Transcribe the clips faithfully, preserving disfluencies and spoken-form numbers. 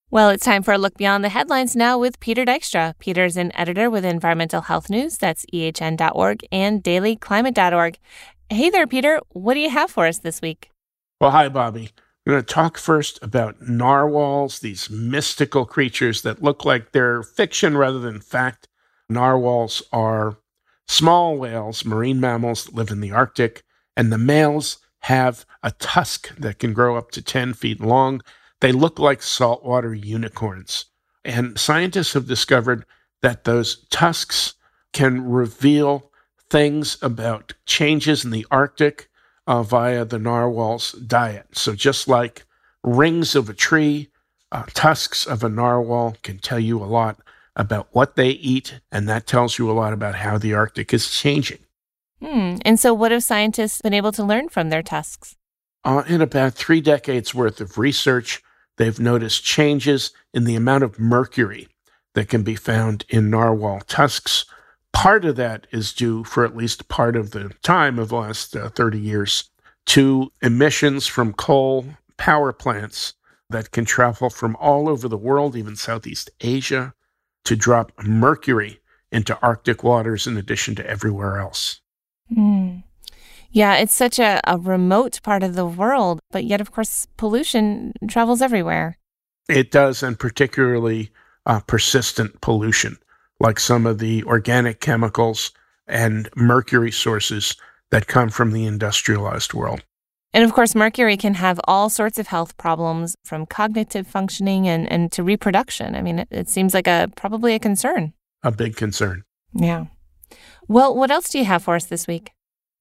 Well, it's time for a look beyond the headlines now with Peter Dykstra. Peter's an editor with Environmental Health News, that's E H N dot org, and daily climate dot org. Hey there, Peter. What do you have for us this week? Well, hi, Bobby. We're going to talk first about narwhals, these mystical creatures that look like they're fiction rather than fact. Narwhals are small whales, marine mammals that live in the Arctic, and the males have a tusk that can grow up to ten feet long. They look like saltwater unicorns. And scientists have discovered that those tusks can reveal things about changes in the Arctic uh, via the narwhal's diet. So just like rings of a tree, uh, tusks of a narwhal can tell you a lot about what they eat, and that tells you a lot about how the Arctic is changing. Hmm. And so what have scientists been able to learn from their tusks? Uh, in about three decades worth of research, they've noticed changes in the amount of mercury that can be found in narwhal tusks. Part of that is due, for at least part of the time of the last uh, thirty years, to emissions from coal power plants that can travel from all over the world, even Southeast Asia, to drop mercury into Arctic waters in addition to everywhere else. Hmm. Yeah, it's such a, a remote part of the world, but yet, of course, pollution travels everywhere. It does, and particularly uh, persistent pollution, like some of the organic chemicals and mercury sources that come from the industrialized world. And of course, mercury can have all sorts of health problems, from cognitive functioning and, and to reproduction. I mean, it, it seems like a probably a concern. A big concern. Yeah. Well, what else do you have for us this week?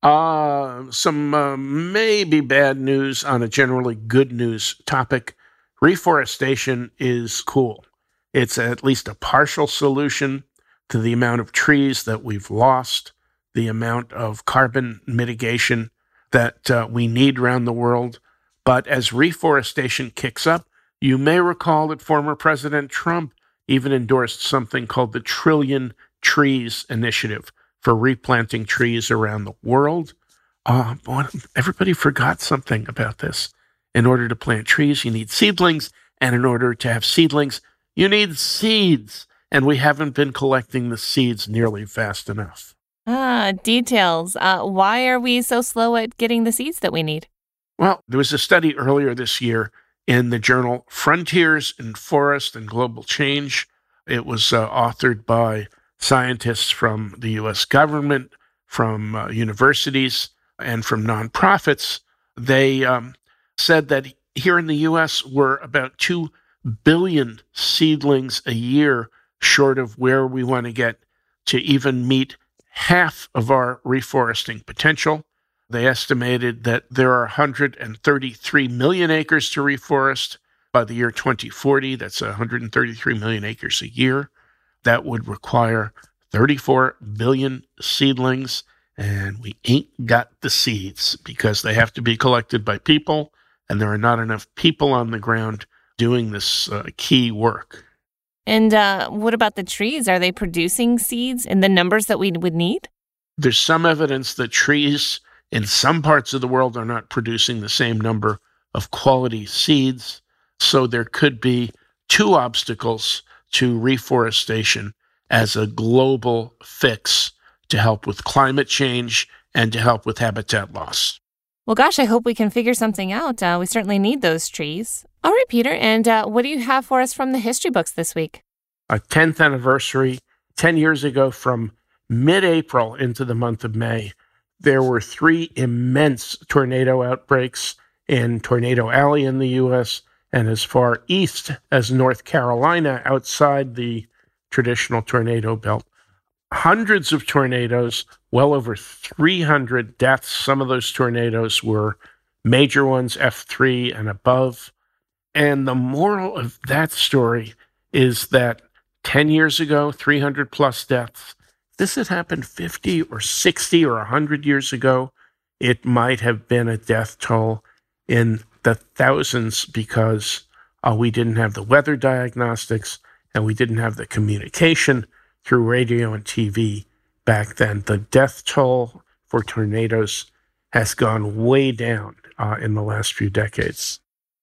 Uh, some uh, maybe bad news on a generally good news topic. Reforestation is cool. It's at least a partial solution to the amount of trees that we've lost, the amount of carbon mitigation that uh, we need around the world. But as reforestation kicks up, you may recall that former President Trump even endorsed something called the Trillion Trees Initiative for replanting trees around the world. Uh, boy, everybody forgot something about this. In order to plant trees, you need seedlings, and in order to have seedlings, you need seeds. And we haven't been collecting the seeds nearly fast enough. Ah, details. Uh, why are we so slow at getting the seeds that we need? Well, there was a study earlier this year in the journal Frontiers in Forest and Global Change. It was uh, authored by scientists from the U S government, from uh, universities, and from nonprofits. They um, said that here in the U S, we're about two billion seedlings a year short of where we want to get to even meet half of our reforesting potential. They estimated that there are one hundred thirty-three million acres to reforest by the year twenty forty. That's one hundred thirty-three million acres a year. That would require thirty-four billion seedlings, and we ain't got the seeds because they have to be collected by people, and there are not enough people on the ground doing this uh, key work. And uh, what about the trees? Are they producing seeds in the numbers that we would need? There's some evidence that trees in some parts of the world are not producing the same number of quality seeds, so there could be two obstacles to reforestation as a global fix to help with climate change and to help with habitat loss. Well, gosh, I hope we can figure something out. Uh, we certainly need those trees. All right, Peter, and uh, what do you have for us from the history books this week? A tenth anniversary, ten years ago from mid-April into the month of May, there were three immense tornado outbreaks in Tornado Alley in the U S and as far east as North Carolina outside the traditional tornado belt. Hundreds of tornadoes, well over three hundred deaths. Some of those tornadoes were major ones, F three and above. And the moral of that story is that ten years ago, three hundred plus deaths. This had happened fifty or sixty or one hundred years ago. It might have been a death toll in the thousands because uh, we didn't have the weather diagnostics and we didn't have the communication through radio and T V back then. The death toll for tornadoes has gone way down uh, in the last few decades.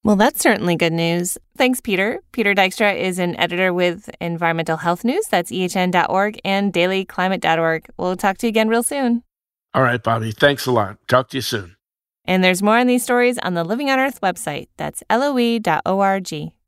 Well, that's certainly good news. Thanks, Peter. Peter Dykstra is an editor with Environmental Health News. That's E H N dot org and daily climate dot org. We'll talk to you again real soon. All right, Bobby. Thanks a lot. Talk to you soon. And there's more on these stories on the Living on Earth website. That's L O E dot org.